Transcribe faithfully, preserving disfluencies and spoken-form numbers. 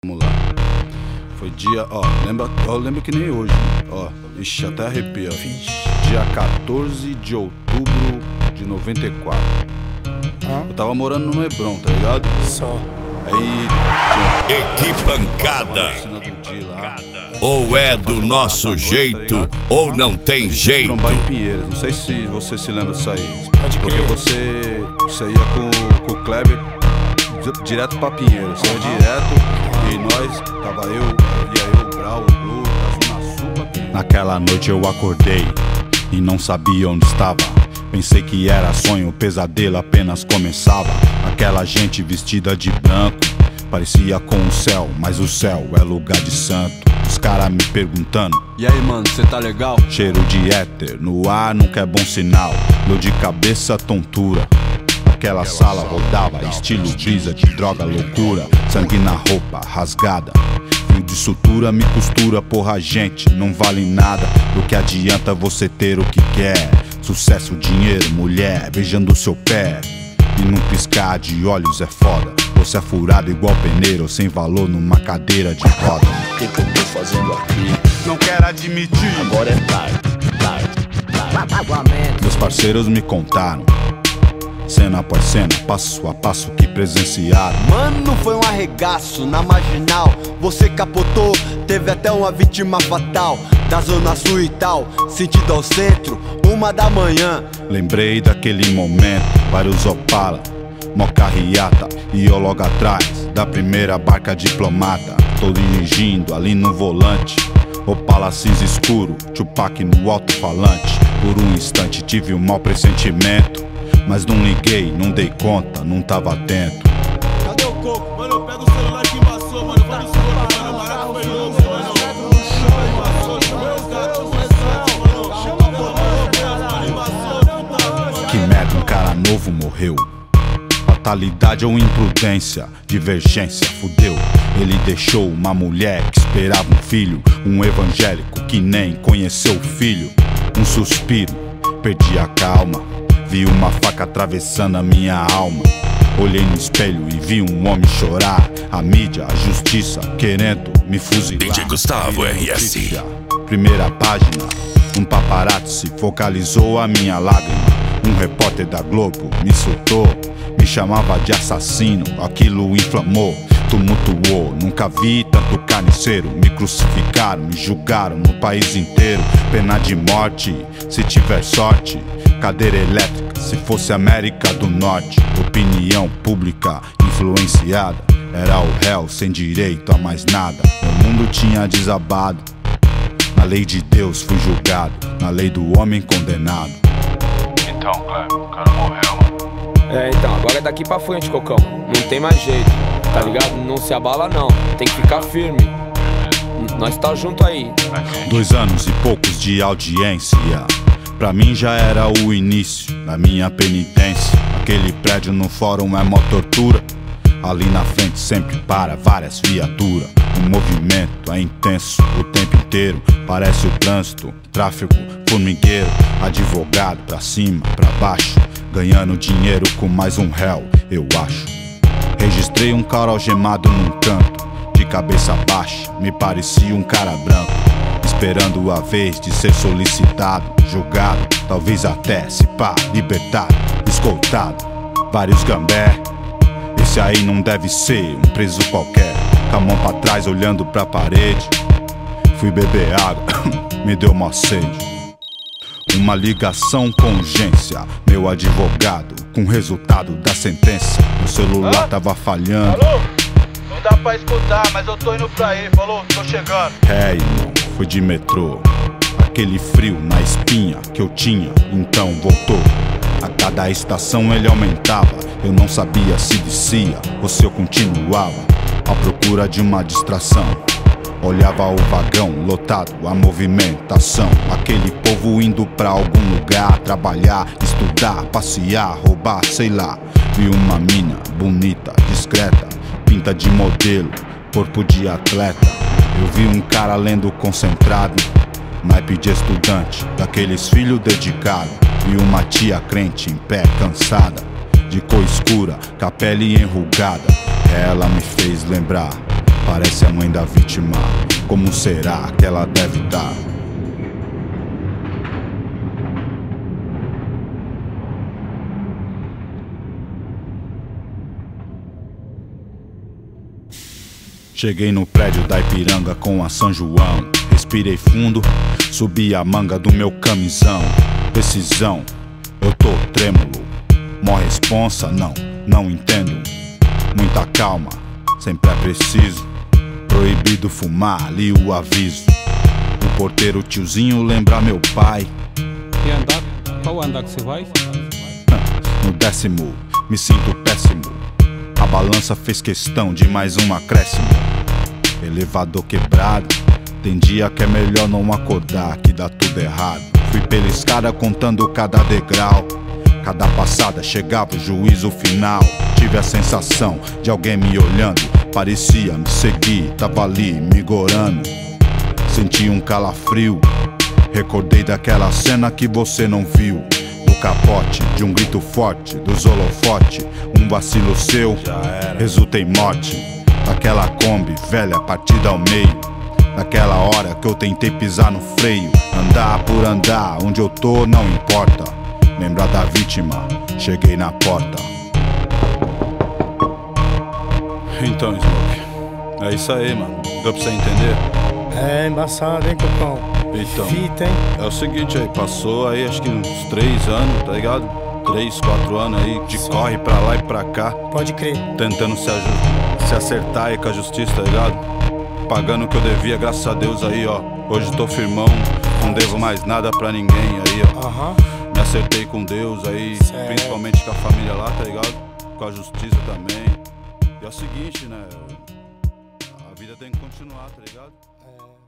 Vamos lá. Foi dia, ó, lembra, eu lembro que nem hoje, ó, ixi, até arrepia. Dia quatorze de outubro de noventa e quatro. Ah? Eu tava morando no Hebron, tá ligado? Só. Aí tinha... Equipancada. Ou é do nosso jeito, ou não tem jeito. Trombar em Pinheiros, não sei se você se lembra disso aí. Porque você, você ia com, com o Kleber direto pra Pinheiros, você ia direto. E nós, tava eu, ia eu, o Grau, o Blue, a Zona Sul pra Pinheiros. Naquela noite eu acordei e não sabia onde estava. Pensei que era sonho, o pesadelo apenas começava. Aquela gente vestida de branco parecia com o céu, mas o céu é lugar de santo. Os caras me perguntando: e aí, mano, cê tá legal? Cheiro de éter, no ar nunca é bom sinal. Dor de cabeça, tontura. Aquela sala rodava, estilo brisa de droga, loucura. Sangue na roupa, rasgada. Fio de sutura me costura, porra, gente, não vale nada. Do que adianta você ter o que quer? Sucesso, dinheiro, mulher, beijando seu pé. E num piscar de olhos é foda. Você é furado igual peneiro, sem valor numa cadeira de roda. O que, que eu tô fazendo aqui? Não quero admitir. Agora é tarde, tarde, tarde. Meus parceiros me contaram, cena após cena, passo a passo que presenciaram. Mano, foi um arregaço na marginal. Você capotou, teve até uma vítima fatal. Da zona sul e tal, sentido ao centro, uma da manhã. Lembrei daquele momento, vários Opala, mocarriata, e eu logo atrás da primeira barca diplomata. Tô dirigindo ali no volante, Opala cinza escuro, Tupac no alto-falante. Por um instante tive um mau pressentimento, mas não liguei, não dei conta, não tava atento. Cadê o coco? Mano, pega o celular que embaçou, mano. Fala isso, mano, maravilhoso, mano. Que merda, um cara novo morreu. Fatalidade ou imprudência, divergência, fudeu. Ele deixou uma mulher que esperava um filho, um evangélico que nem conheceu o filho. Um suspiro, perdi a calma. Vi uma faca atravessando a minha alma. Olhei no espelho e vi um homem chorar. A mídia, a justiça, querendo me fuzilar. D J Gustavo R S. Primeira página, um paparazzi focalizou a minha lágrima. Um repórter da Globo me insultou, me chamava de assassino. Aquilo inflamou, tumultuou. Nunca vi tanto carniceiro. Me crucificaram, me julgaram no país inteiro. Pena de morte, se tiver sorte. Cadeira elétrica, se fosse América do Norte. Opinião pública influenciada. Era o réu sem direito a mais nada. Meu mundo tinha desabado. Na lei de Deus fui julgado, na lei do homem condenado. Então, Kleber, o cara morreu. É, então, agora é daqui pra frente, Cocão. Não tem mais jeito, tá ligado? Não se abala não, tem que ficar firme. Nós tá junto aí. Dois anos e poucos de audiência, pra mim já era o início da minha penitência. Aquele prédio no fórum é mó tortura. Ali na frente sempre para várias viaturas. O movimento é intenso o tempo inteiro. Parece o trânsito, tráfego, formigueiro. Advogado pra cima, pra baixo, ganhando dinheiro com mais um réu, eu acho. Registrei um cara algemado num canto, de cabeça baixa, me parecia um cara branco. Esperando a vez de ser solicitado, julgado, talvez até se pá, libertado, escoltado. Vários gambé, esse aí não deve ser um preso qualquer. Com a mão pra trás olhando pra parede, fui beber água, me deu mó sede. Uma ligação com urgência, meu advogado, com o resultado da sentença. Meu celular tava falhando. Alô? Não dá pra escutar, mas eu tô indo pra aí, falou, tô chegando. É, irmão, fui de metrô. Aquele frio na espinha que eu tinha, então voltou. A cada estação ele aumentava. Eu não sabia se descia ou se eu continuava à procura de uma distração. Olhava o vagão lotado, a movimentação. Aquele povo indo pra algum lugar, trabalhar, estudar, passear, roubar, sei lá. Vi uma mina bonita, discreta, pinta de modelo, corpo de atleta. Eu vi um cara lendo concentrado, naipe de estudante, daqueles filhos dedicados. Vi uma tia crente em pé, cansada, de cor escura, com a pele enrugada. Ela me fez lembrar parece a mãe da vítima. Como será que ela deve estar? Cheguei no prédio da Ipiranga com a São João. Respirei fundo, subi a manga do meu camisão. Decisão, eu tô trêmulo. Mó responsa, não, não entendo. Muita calma, sempre é preciso. Proibido fumar, ali o aviso. O porteiro tiozinho lembra meu pai. E andar? Qual andar que você vai? No décimo, me sinto péssimo. A balança fez questão de mais um acréscimo. Elevador quebrado, tem dia que é melhor não acordar, que dá tudo errado. Fui pela escada contando cada degrau. Cada passada chegava o juízo final. Tive a sensação de alguém me olhando. Parecia me seguir, tava ali me gorando. Senti um calafrio. Recordei daquela cena que você não viu. Do capote, de um grito forte, dos holofote. Um vacilo seu, resulta em morte. Daquela Kombi, velha, partida ao meio. Naquela hora que eu tentei pisar no freio. Andar por andar, onde eu tô não importa. Lembrar da vítima, cheguei na porta. Então, Smoke, é isso aí, mano. Deu pra você entender? É embaçado, hein, Cocão? Então, Fita, hein? é o seguinte aí, passou aí acho que uns três anos, tá ligado? Três, quatro anos aí, de Sim. corre pra lá e pra cá. Pode crer. Tentando se, se acertar aí com a justiça, tá ligado? Pagando o que eu devia, graças a Deus aí, ó. Hoje tô firmão, não devo mais nada pra ninguém aí, ó. Aham. Me acertei com Deus aí, Certo. principalmente com a família lá, tá ligado? Com a justiça também. E é o seguinte, né? A vida tem que continuar, tá ligado? É.